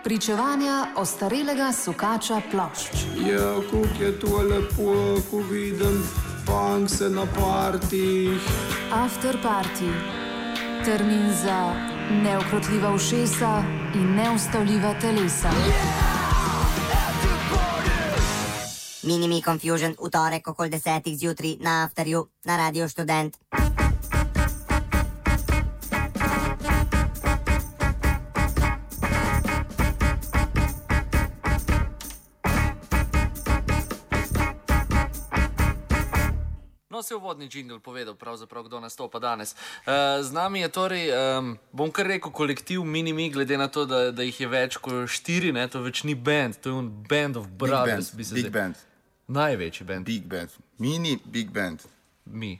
Pričevanja ostarelega sukača plošč. Ja, kako je to lepo, ko vidim punkse na partih. After party. Termin za neukrotljiva ušesa in neustavljiva telesa. Minimi Confusion v torek okoli 10 zjutraj na Afterju na Radio Študent. No, se uvodni džingl povedal pravzaprav, kdo nastopa danes. Z nami je torej, bom kar rekel, kolektiv Minimi, glede na to, da jih je več kot 4, ne, to več ni band, to je un band of brothers. Big band. Največji band. Big band. Mini, big band. Mi.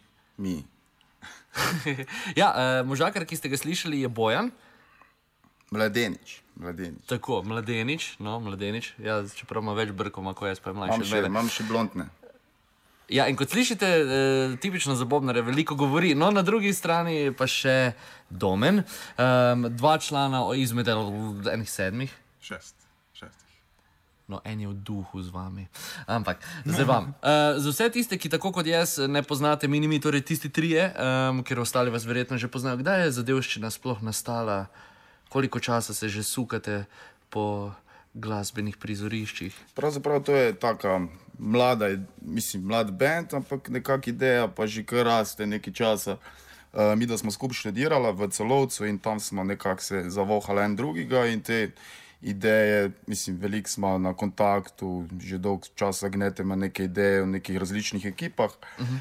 Ja, možakar, ki ste ga slišali, je Bojan. Mladenič. Tako, Mladenič. Ja, čeprav ima več brkov, ko jaz pa je mlajši od mene. Imam še blondne. Ja, in kot slišite, tipično za bobnare veliko govori. No, na drugi strani pa še Domen. 2 člana izmed enih 7. 6. No, en je v duhu z vami. Ampak, zdaj vam. Za vse tiste, ki tako kot jaz ne poznate Minimi, torej tisti 3, ker ostali vas verjetno že poznajo, kdaj je zadevščina sploh nastala? Koliko časa se že sukate po glasbenih prizoriščih? Pravzaprav to je taka mlad band, ampak nekak ideja pa že kar raste nekaj časa. Mi da smo skupaj študirala v Celovcu in tam smo nekako se zavohali en drugega in te ideje, veliko smo na kontaktu, že dolgo časa gnetemo neke ideje v nekih različnih ekipah.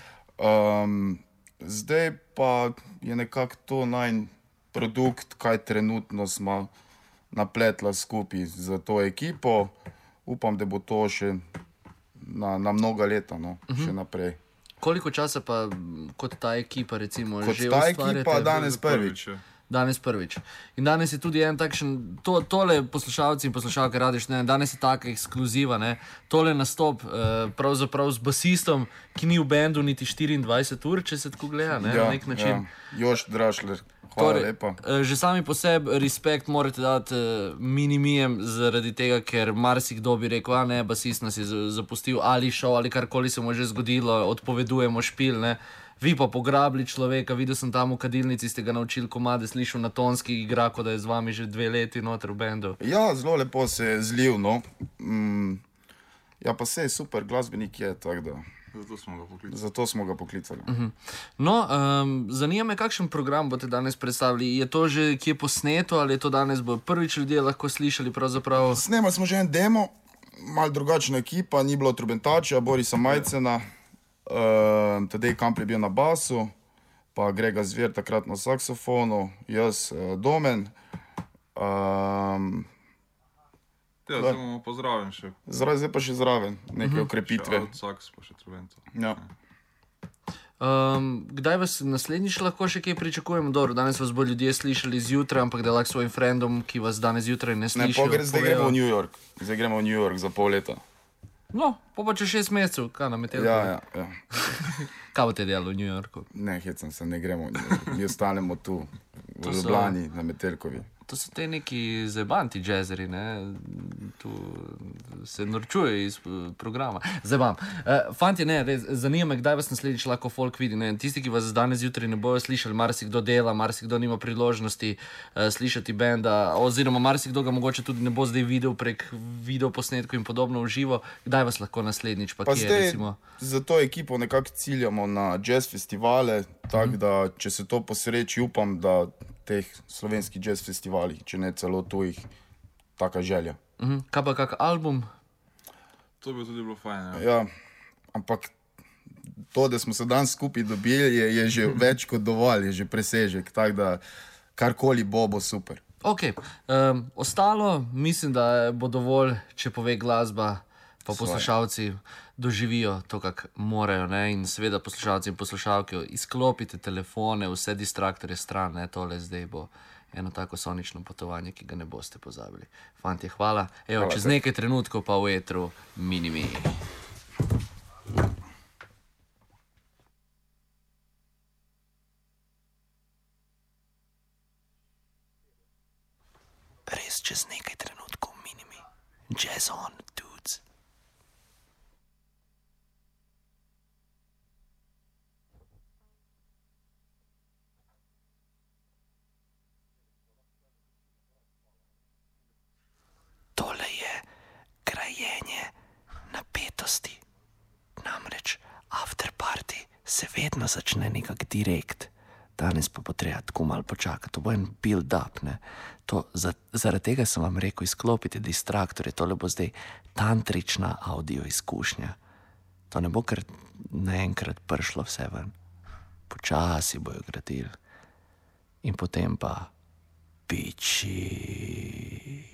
Zdaj pa je nekako to najn produkt, kaj trenutno smo napletla skupaj za to ekipo. Upam, da bo to še na mnoga leta, še naprej. Koliko časa pa kot ta ekipa recimo kot že ustvarjate? Kot ta ekipa danes prvič. Danes prvič. In danes je tudi en takšen, tole poslušalci in poslušalke radiš, ne, danes je taka ekskluziva, ne, tole nastop pravzaprav z basistom, ki ni v bendu niti 24 ur, če se tako gleda, ne, na nek način. Ja, Jošt Drašler, hvala lepa. Že sami po sebi respekt morate dati Minimijem zaradi tega, ker marsikdo bi rekel, ne, basist nas je zapustil ali šel ali karkoli se mu je že zgodilo, odpovedujemo špil, ne. Vi pa pograbili človeka, videl sem tam v kadilnici, ste ga naučili komade, slišal na tonski igra, kot da je z vami že 2 leti noter v bendu. Ja, zelo lepo se je zlil, no. Ja, pa se je super, glasbenik je, tako da. Zato smo ga poklicali. No, zanima me, kakšen program boste danes predstavili. Je to že kje posneto ali je to danes bo prvič ljudje lahko slišali pravzaprav? Snemali smo že en demo, malo drugačna ekipa, ni bilo trubentača, Borisa Majcena. Tadej Kampl je bil na basu, pa Grega Zver takrat na saksofonu, jaz Domen. Zdaj bomo pozdravljen še. Zdaj pa še zraven, neke okrepitve. Še saks pa še trubento. Ja. Kdaj vas naslednjič lahko še kaj pričakujemo? Dobro, danes vas bo ljudje slišali zjutraj, ampak da lahko svojim frendom, ki vas danes zjutraj ne slišijo. Zdaj gremo v New York. Zdaj gremo v New York za pol leta. No, pa če 6 mesecev, kaj nam je telko? Ja. Kaj boste delali v New Yorku? Ne, hecam se, ne gremo v New York. Mi ostanemo tu, v Ljubljani, na Metelkovi. To so te neki zajebanti jazzeri, ne? Tu se norčuje iz programa. Zajebam. Fantje, ne, res, zanima me, kdaj vas naslednjič lahko folk vidi, ne? Tisti, ki vas danes jutri ne bojo slišali, marsikdo dela, marsikdo nima priložnosti slišati benda, oziroma marsikdo ga mogoče tudi ne bo zdaj videl prek videoposnetkov in podobno v živo. Kdaj vas lahko naslednjič, pa kje, recimo? Za to ekipo nekako ciljamo na jazz festivale, tako da, če se to posreči, upam, da teh slovenskih jazz festivalih, če ne celo tujih, taka želja. Kaj pa kak album? To bi tudi bilo fajn, ja. Ja, ampak to, da smo se danes skupaj dobili, je že več kot dovolj, je že presežek, tako da karkoli bo super. Ok, ostalo mislim, da bo dovolj, če pove glasba, pa poslušalci doživijo to, kak morajo, ne, in seveda poslušalci in poslušalke, izklopite telefone, vse distraktorje stran, ne, tole zdaj bo eno tako sonično potovanje, ki ga ne boste pozabili. Fantje, hvala. Evo, čez nekaj trenutkov pa v etru Minimi. Res čez nekaj trenutkov Jazz on, dudes. Tole je grajenje napetosti. Namreč afterparty se vedno začne nekako direkt. Danes pa bo treba tako malo počakati, to bo en build-up, ne. Zaradi tega sem vam rekel, izklopite distraktorje, tole bo zdaj tantrična audio izkušnja. To ne bo kar naenkrat prišlo vse ven. Počasi bojo gradili. In potem pa piči.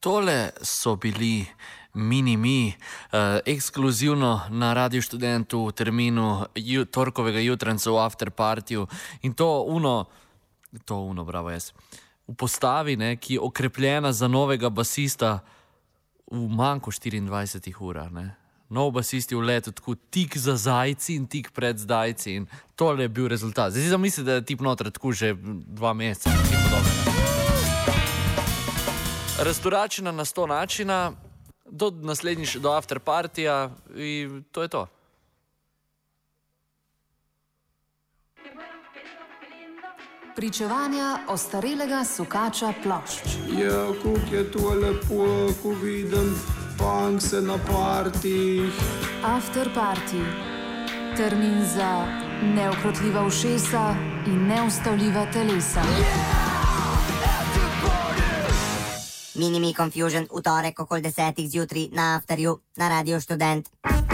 Tole so bili Mini-Mi, ekskluzivno na Radiu Študent v terminu torkovega jutranca v afterpartiju. In to uno, bravo jaz, v postavi, ne, ki je okrepljena za novega basista v manj kot 24 urah. Ne. Nov basist je v letu tako tik za zajci in tik pred zdajci in tole je bil rezultat. Zdaj si zamisli, da je tip noter tako že 2 meseca. Razturačena na 100 načina, do naslednjič, do afterpartija in to je to. Pričevanja ostarelega sukača plošč. Ja, kuk je to lepo, ko vidim punkse na partijih. Afterparty. Termin za neukrotljiva ušesa in neustavljiva telesa. Mini-Mi Confusion v torek okoli 10 zjutraj na Afterju na Radiu Študent.